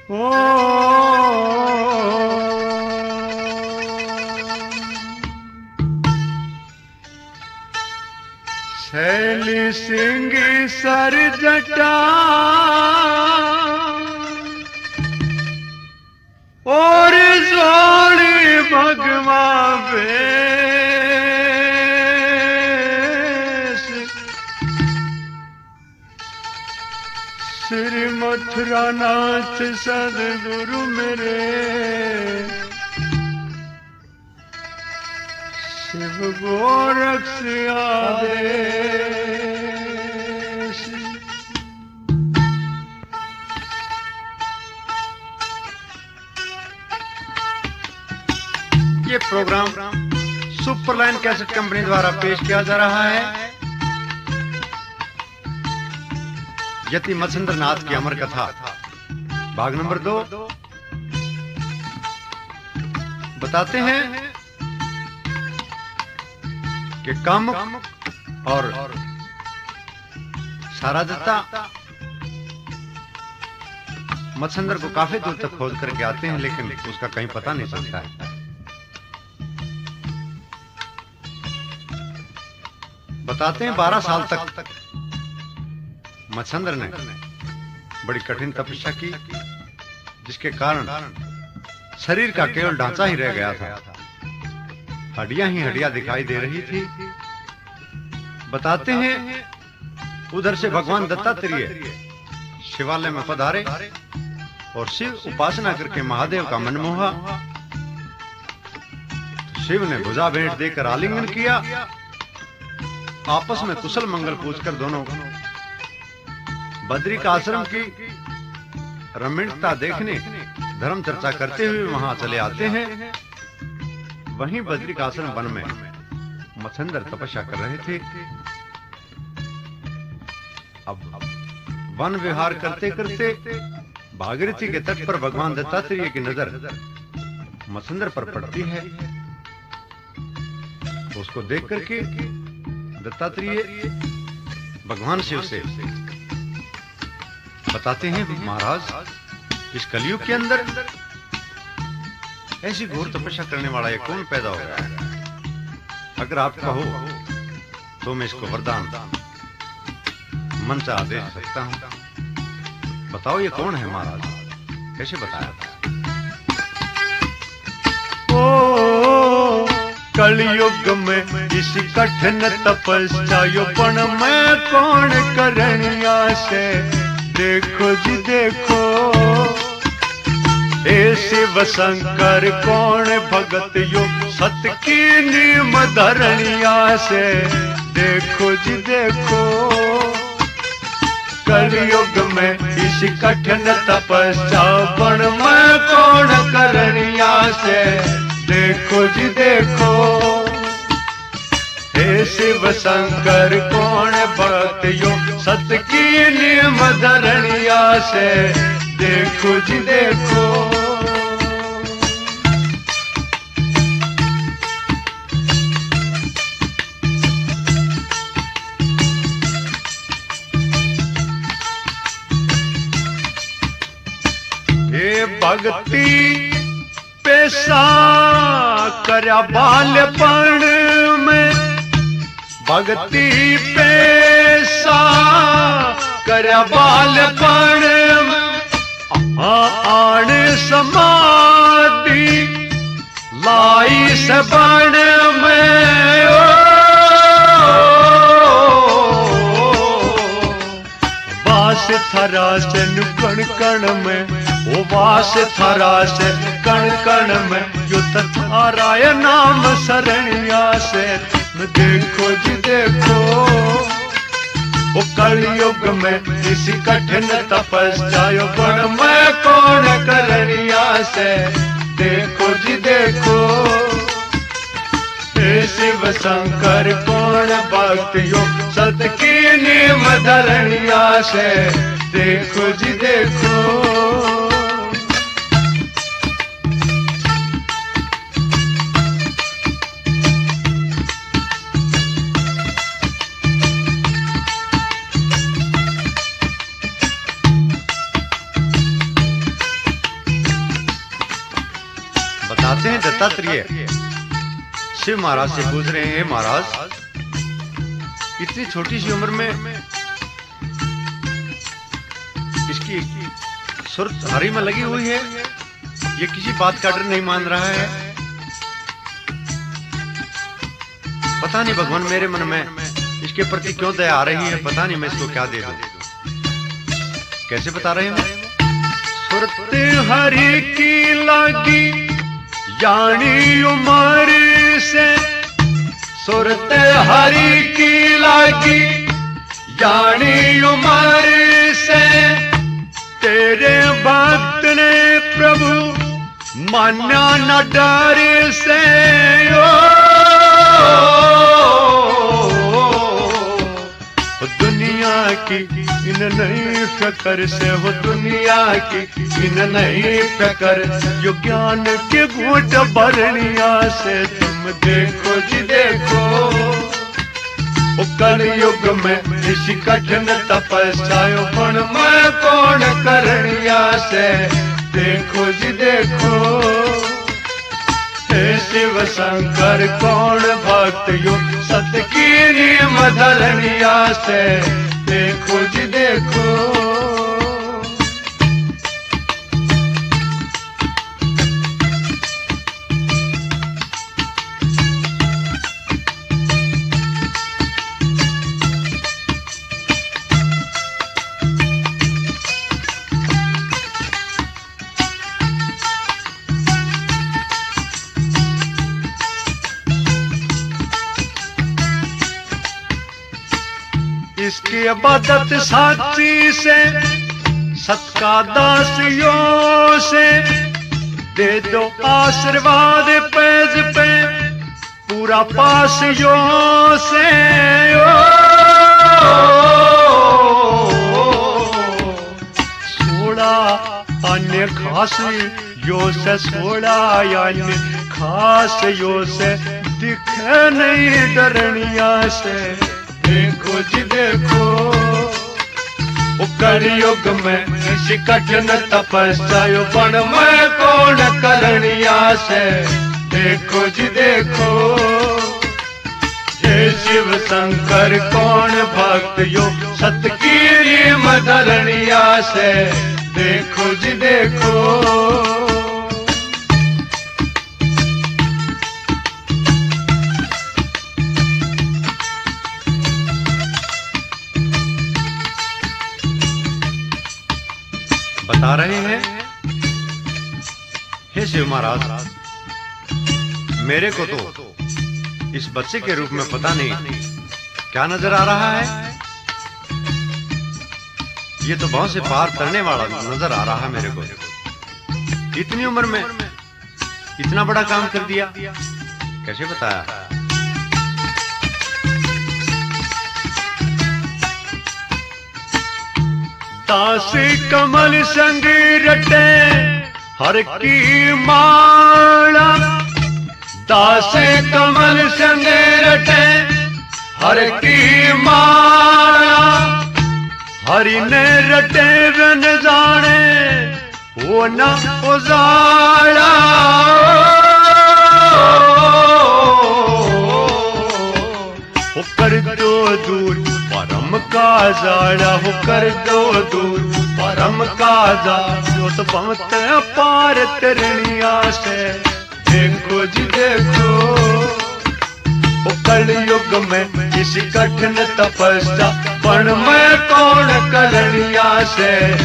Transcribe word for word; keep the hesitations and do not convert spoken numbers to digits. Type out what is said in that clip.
ओ शैली सिंह सर जटा और जोड़ी भगवा बेश श्री मथुरा नाथ सदगुरु मेरे शिव गोरक्ष आदेश। ये प्रोग्राम सुपरलाइन कैसेट कंपनी द्वारा पेश किया जा रहा है। यति मत्स्येंद्र नाथ की अमर कथा भाग नंबर दो। बताते हैं कि कामुक और सारादत्ता मत्स्येंद्र को काफी दूर तक खोज करके आते हैं, लेकिन उसका कहीं पता नहीं चलता है। बताते हैं बारह साल तक मत्स्येंद्र ने बड़ी कठिन तपस्या की, जिसके कारण शरीर का केवल ढांचा ही रह गया था, हड्डियां ही हड्डियां दिखाई दे रही थी। बताते हैं उधर से भगवान दत्तात्रेय शिवालय में पधारे और शिव उपासना करके महादेव का मन मोहा। शिव ने भुजा भेंट देकर आलिंगन किया। आपस में कुशल मंगल पूछकर दोनों बद्री का आश्रम की रमणीयता देखने धर्म चर्चा करते हुए वहां चले आते हैं। वहीं बद्री का आश्रम वन में मत्स्येंद्र तपस्या कर रहे थे। अब वन विहार करते करते भागीरथी के तट पर भगवान दत्तात्रेय की नजर मत्स्येंद्र पर पड़ती है। तो उसको देख करके दत्तात्रेय भगवान शिव से बताते हैं, महाराज इस कलयुग के अंदर ऐसी घोर तपस्या करने वाला ये कौन पैदा हो गया है? अगर आप कहो तो मैं इसको वरदान मन से आदेश सकता हूं। बताओ ये कौन है महाराज, कैसे बताया? ओ कलयुग में इस कठिन तपस्या योपन में कौन करनिया से देखो जी देखो, हे शिव शंकर कौन भगत यो सत की नीम धरनिया से देखो जी देखो। कलयुग में इस कठिन तपस्या वन में कौन करनिया से देखो जी देखो, हे शिव शंकर कौन भगत यो सत की नीम धरनिया से देखो जी देखो। हे भक्ति पेशा करया बालपण में, भक्ति पेशा करया बालपण में, आण समाधि लाई सबण में। ओ वास थरा से कण कण में, ओ वास थरा से कण कण में, यो तथाराय नाम शरणिया से देखो जी देखो। ओ कलयुग में इस कठिन तपस्या योपन में कौन करनिया से देखो जी देखो, हे शिव शंकर कौन भक्त यो सत की नीम धरनिया से देखो जी देखो। दत्तात्रेय शिव महाराज से पूछ रहे हैं, महाराज इतनी छोटी सी उम्र में इसकी सुरत हरी में लगी हुई है, ये किसी बात का डर नहीं मान रहा है। पता नहीं भगवान मेरे मन में इसके प्रति क्यों दया आ रही है, पता नहीं मैं इसको क्या दे दूं। कैसे बता रहे हैं? सुरत हरी की लगी यानी उमर से, सुरत हरी की लगी यानी उमर से, तेरे भक्त ने प्रभु मान्या न डर से। ओ दुनिया की इन नहीं फिकर से, हो दुनिया की इन नहीं फिकर, यो ज्ञान के घूंट भरनिया से। तुम देखो जी देखो ओ कलयुग में ऋषि कठिन तपस्या, पण मैं कौन करनिया से। देखो जी देखो हे शिव शंकर कौन भक्त यो सत की नियम धरनिया से। देखो जी देखो इसकी इबादत साची से, सत्का दासियों से, दे दो आशीर्वाद पैज पे पूरा पासियों से। ओ सोड़ा अन्य खास यो से, सोड़ा अन्य खास यो से, दिखे नहीं डरनिया से। देखो जी देखो ओ कलयुग में ऋषि कठिन तपस्या, पण मैं कौन करनिया से। देखो जी देखो हे शिव शंकर कौन भक्त यो सत की नियम धरनिया से। देखो जी देखो बता रहे हैं, हे शिव महाराज मेरे को तो इस बच्चे के रूप में पता नहीं क्या नजर आ रहा है। ये तो बहुत से पार करने वाला नजर आ रहा है मेरे को। इतनी उम्र में इतना बड़ा काम कर दिया, कैसे बताया? दास कमल संग रटे हर की माला, दास कमल संग रटे हर की माला, हरि ने रटे बन जाने वो न उजाला। हो कर दो दूर परम का जाड़ा, हो कर दो दूर परम का जाड़ा, जो तो पवत पार तरनिया से। देखो जी देखो ओ कलयुग में इस कठिन तपस्या, पण मैं कौन करनिया से।